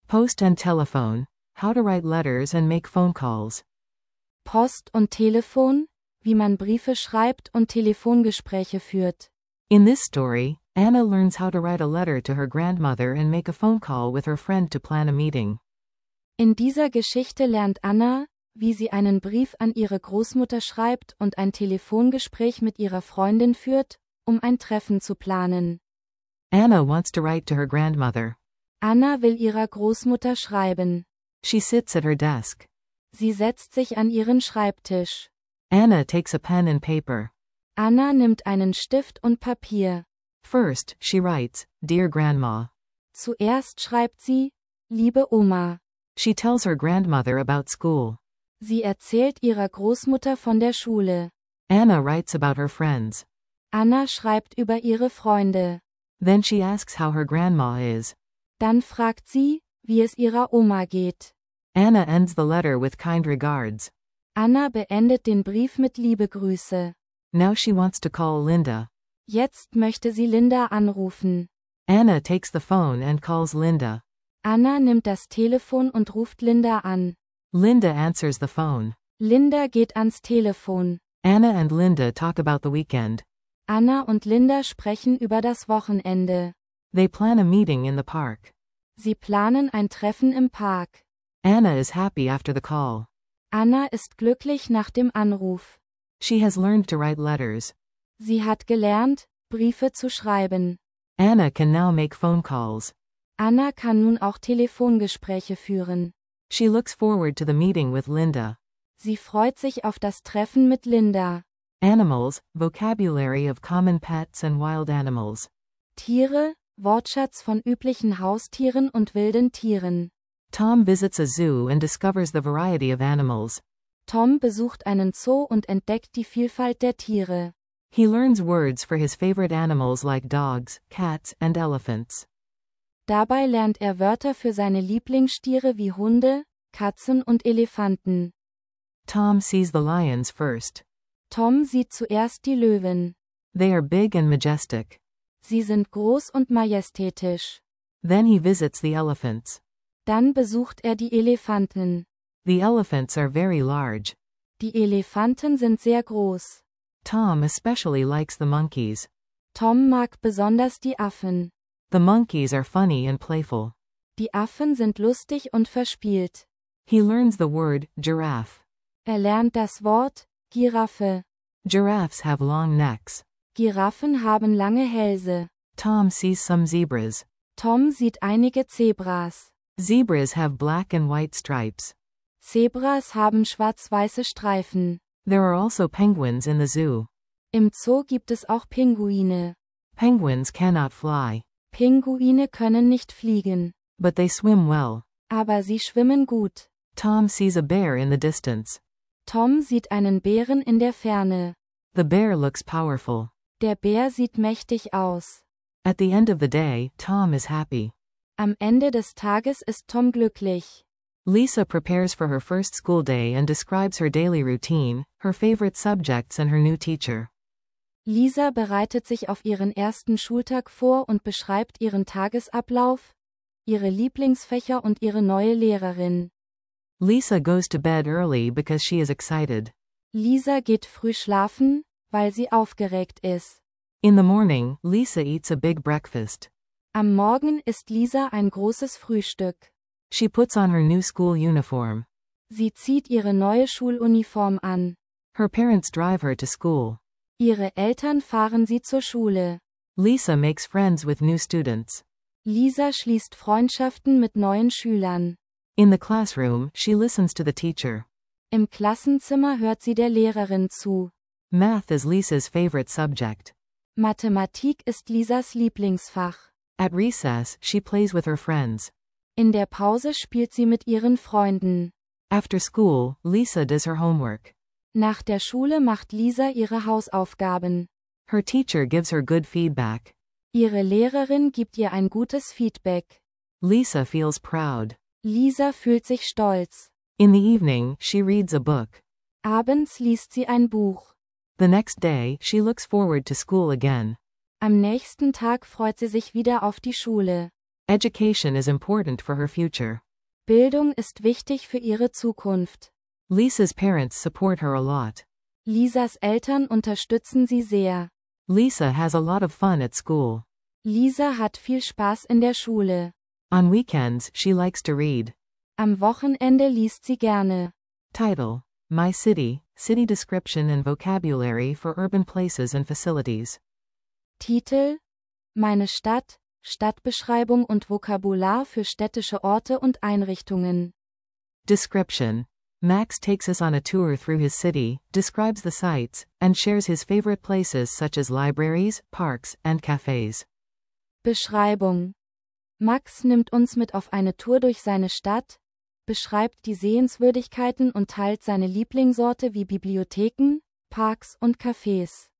Post and telephone, how to write letters and make phone calls. Post und Telefon, wie man Briefe schreibt und Telefongespräche führt. In this story, Anna learns how to write a letter to her grandmother and make a phone call with her friend to plan a meeting. In dieser Geschichte lernt Anna, wie sie einen Brief an ihre Großmutter schreibt und ein Telefongespräch mit ihrer Freundin führt, um ein Treffen zu planen. Anna wants to write to her grandmother. Anna will ihrer Großmutter schreiben. She sits at her desk. Sie setzt sich an ihren Schreibtisch. Anna takes a pen and paper. Anna nimmt einen Stift und Papier. First, she writes, Dear Grandma. Zuerst schreibt sie, liebe Oma. She tells her grandmother about school. Sie erzählt ihrer Großmutter von der Schule. Anna writes about her friends. Anna schreibt über ihre Freunde. Then she asks how her grandma is. Dann fragt sie, wie es ihrer Oma geht. Anna ends the letter with kind regards. Anna beendet den Brief mit Liebegrüße. Now she wants to call Linda. Jetzt möchte sie Linda anrufen. Anna takes the phone and calls Linda. Anna nimmt das Telefon und ruft Linda an. Linda answers the phone. Linda geht ans Telefon. Anna and Linda talk about the weekend. Anna und Linda sprechen über das Wochenende. They plan a meeting in the park. Sie planen ein Treffen im Park. Anna is happy after the call. Anna ist glücklich nach dem Anruf. She has learned to write letters. Sie hat gelernt, Briefe zu schreiben. Anna can now make phone calls. Anna kann nun auch Telefongespräche führen. She looks forward to the meeting with Linda. Sie freut sich auf das Treffen mit Linda. Animals, vocabulary of common pets and wild animals. Tiere, Wortschatz von üblichen Haustieren und wilden Tieren. Tom visits a zoo and discovers the variety of animals. Tom besucht einen Zoo und entdeckt die Vielfalt der Tiere. He learns words for his favorite animals like dogs, cats, and elephants. Dabei lernt er Wörter für seine Lieblingstiere wie Hunde, Katzen und Elefanten. Tom sees the lions first. Tom sieht zuerst die Löwen. They are big and majestic. Sie sind groß und majestätisch. Then he visits the elephants. Dann besucht er die Elefanten. The elephants are very large. Die Elefanten sind sehr groß. Tom especially likes the monkeys. Tom mag besonders die Affen. The monkeys are funny and playful. Die Affen sind lustig und verspielt. He learns the word, giraffe. Er lernt das Wort, Giraffe. Giraffes have long necks. Giraffen haben lange Hälse. Tom sees some zebras. Tom sieht einige Zebras. Zebras have black and white stripes. Zebras haben schwarz-weiße Streifen. There are also penguins in the zoo. Im Zoo gibt es auch Pinguine. Penguins cannot fly. Pinguine können nicht fliegen. But they swim well. Aber sie schwimmen gut. Tom sees a bear in the distance. Tom sieht einen Bären in der Ferne. The bear looks powerful. Der Bär sieht mächtig aus. At the end of the day, Tom is happy. Am Ende des Tages ist Tom glücklich. Lisa prepares for her first school day and describes her daily routine, her favorite subjects and her new teacher. Lisa bereitet sich auf ihren ersten Schultag vor und beschreibt ihren Tagesablauf, ihre Lieblingsfächer und ihre neue Lehrerin. Lisa goes to bed early because she is excited. Lisa geht früh schlafen, weil sie aufgeregt ist. In the morning, Lisa eats a big breakfast. Am Morgen isst Lisa ein großes Frühstück. She puts on her new school uniform. Sie zieht ihre neue Schuluniform an. Her parents drive her to school. Ihre Eltern fahren sie zur Schule. Lisa makes friends with new students. Lisa schließt Freundschaften mit neuen Schülern. In the classroom, she listens to the teacher. Im Klassenzimmer hört sie der Lehrerin zu. Math is Lisa's favorite subject. Mathematik ist Lisas Lieblingsfach. At recess, she plays with her friends. In der Pause spielt sie mit ihren Freunden. After school, Lisa does her homework. Nach der Schule macht Lisa ihre Hausaufgaben. Her teacher gives her good feedback. Ihre Lehrerin gibt ihr ein gutes Feedback. Lisa feels proud. Lisa fühlt sich stolz. In the evening, she reads a book. Abends liest sie ein Buch. The next day, she looks forward to school again. Am nächsten Tag freut sie sich wieder auf die Schule. Education is important for her future. Bildung ist wichtig für ihre Zukunft. Lisa's parents support her a lot. Lisas Eltern unterstützen sie sehr. Lisa has a lot of fun at school. Lisa hat viel Spaß in der Schule. On weekends, she likes to read. Am Wochenende liest sie gerne. Title: My City, City Description and Vocabulary for Urban Places and Facilities. Titel: Meine Stadt, Stadtbeschreibung und Vokabular für städtische Orte und Einrichtungen. Description: Max takes us on a tour through his city, describes the sights, and shares his favorite places such as libraries, parks, and cafes. Beschreibung: Max nimmt uns mit auf eine Tour durch seine Stadt, beschreibt die Sehenswürdigkeiten und teilt seine Lieblingsorte wie Bibliotheken, Parks und Cafés.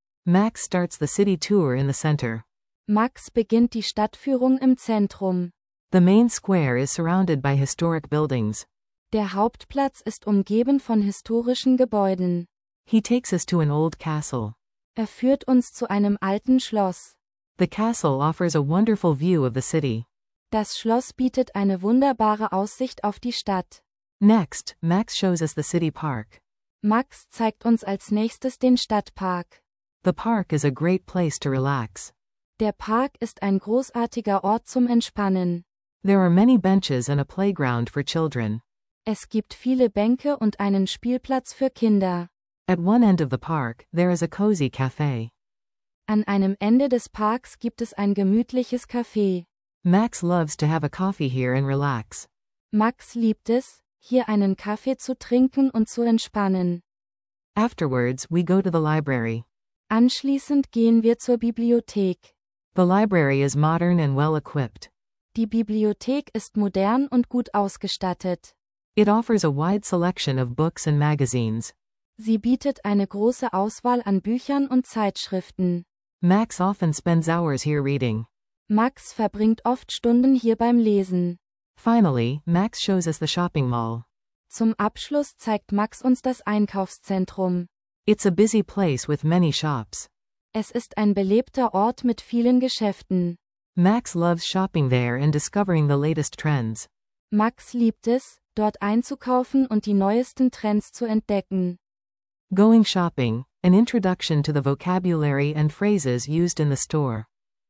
Max starts the city tour in the center. Max beginnt die Stadtführung im Zentrum. The main square is surrounded by historic buildings. Der Hauptplatz ist umgeben von historischen Gebäuden. He takes us to an old castle. Er führt uns zu einem alten Schloss. The castle offers a wonderful view of the city. Das Schloss bietet eine wunderbare Aussicht auf die Stadt. Next, Max shows us the city park. Max zeigt uns als nächstes den Stadtpark. The park is a great place to relax. Der Park ist ein großartiger Ort zum Entspannen. There are many benches and a playground for children. Es gibt viele Bänke und einen Spielplatz für Kinder. At one end of the park, there is a cozy cafe. An einem Ende des Parks gibt es ein gemütliches Café. Max loves to have a coffee here and relax. Max liebt es, hier einen Kaffee zu trinken und zu entspannen. Afterwards, we go to the library. Anschließend gehen wir zur Bibliothek. The library is modern and well equipped. Die Bibliothek ist modern und gut ausgestattet. It offers a wide selection of books and magazines. Sie bietet eine große Auswahl an Büchern und Zeitschriften. Max often spends hours here reading. Max verbringt oft Stunden hier beim Lesen. Finally, Max shows us the shopping mall. Zum Abschluss zeigt Max uns das Einkaufszentrum. It's a busy place with many shops. Es ist ein belebter Ort mit vielen Geschäften. Max loves shopping there and discovering the latest trends. Max liebt es, dort einzukaufen und die neuesten Trends zu entdecken. Going shopping, an introduction to the vocabulary and phrases used in the store.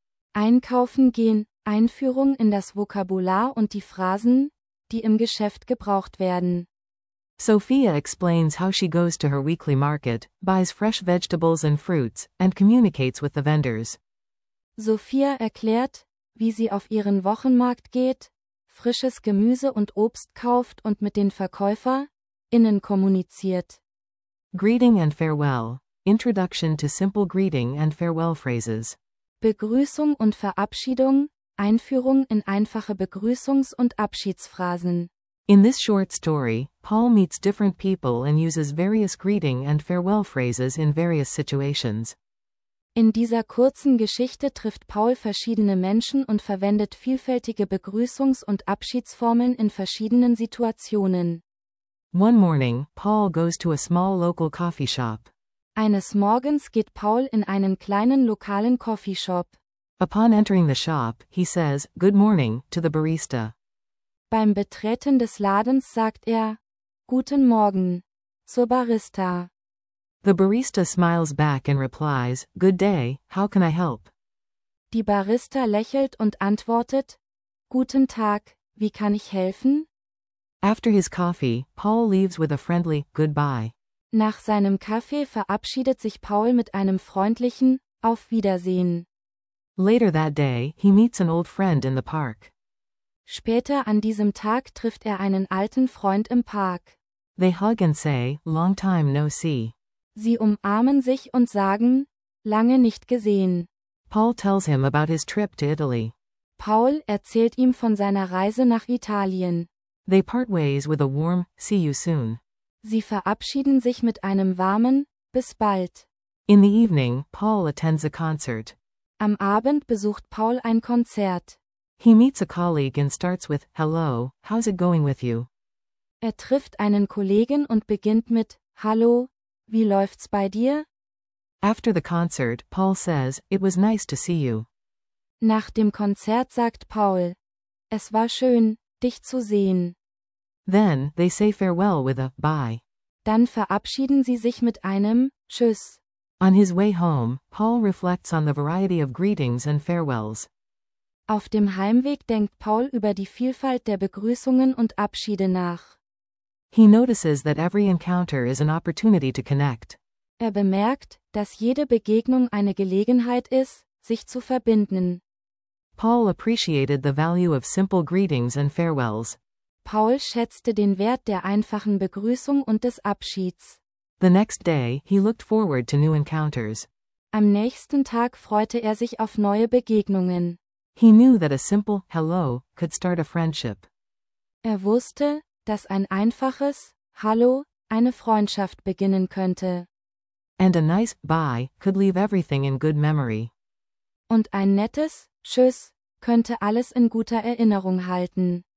Einkaufen gehen, Einführung in das Vokabular und die Phrasen, die im Geschäft gebraucht werden. Sophia explains how she goes to her weekly market, buys fresh vegetables and fruits, and communicates with the vendors. Sophia erklärt, wie sie auf ihren Wochenmarkt geht, frisches Gemüse und Obst kauft und mit den VerkäuferInnen kommuniziert. Greeting and farewell. Introduction to simple greeting and farewell phrases. Begrüßung und Verabschiedung, Einführung in einfache Begrüßungs- und Abschiedsphrasen. In this short story, Paul meets different people and uses various greeting and farewell phrases in various situations. In dieser kurzen Geschichte trifft Paul verschiedene Menschen und verwendet vielfältige Begrüßungs- und Abschiedsformeln in verschiedenen Situationen. One morning, Paul goes to a small local coffee shop. Eines Morgens geht Paul in einen kleinen lokalen Coffeeshop. Upon entering the shop, he says, "Good morning," to the barista. Beim Betreten des Ladens sagt er, Guten Morgen, zur Barista. The barista smiles back and replies, "Good day, how can I help?" Die Barista lächelt und antwortet, Guten Tag, wie kann ich helfen? After his coffee, Paul leaves with a friendly, "Goodbye." Nach seinem Kaffee verabschiedet sich Paul mit einem freundlichen, Auf Wiedersehen. Later that day, he meets an old friend in the park. Später an diesem Tag trifft er einen alten Freund im Park. They hug and say, "Long time no see." Sie umarmen sich und sagen, lange nicht gesehen. Paul tells him about his trip to Italy. Paul erzählt ihm von seiner Reise nach Italien. They part ways with a warm, "See you soon." Sie verabschieden sich mit einem warmen, bis bald. In the evening, Paul attends a concert. Am Abend besucht Paul ein Konzert. He meets a colleague and starts with, "Hello, how's it going with you?" Er trifft einen Kollegen und beginnt mit, Hallo, wie läuft's bei dir? After the concert, Paul says, "It was nice to see you." Nach dem Konzert sagt Paul: Es war schön, dich zu sehen. Then, they say farewell with a bye. Dann verabschieden sie sich mit einem Tschüss. On his way home, Paul reflects on the variety of greetings and farewells. Auf dem Heimweg denkt Paul über die Vielfalt der Begrüßungen und Abschiede nach. He notices that every encounter is an opportunity to connect. Er bemerkt, dass jede Begegnung eine Gelegenheit ist, sich zu verbinden. Paul appreciated the value of simple greetings and farewells. Paul schätzte den Wert der einfachen Begrüßung und des Abschieds. The next day, he looked forward to new encounters. Am nächsten Tag freute er sich auf neue Begegnungen. He knew that a simple hello could start a friendship. Er wusste, dass ein einfaches Hallo eine Freundschaft beginnen könnte. And a nice bye could leave everything in good memory. Und ein nettes Tschüss könnte alles in guter Erinnerung halten.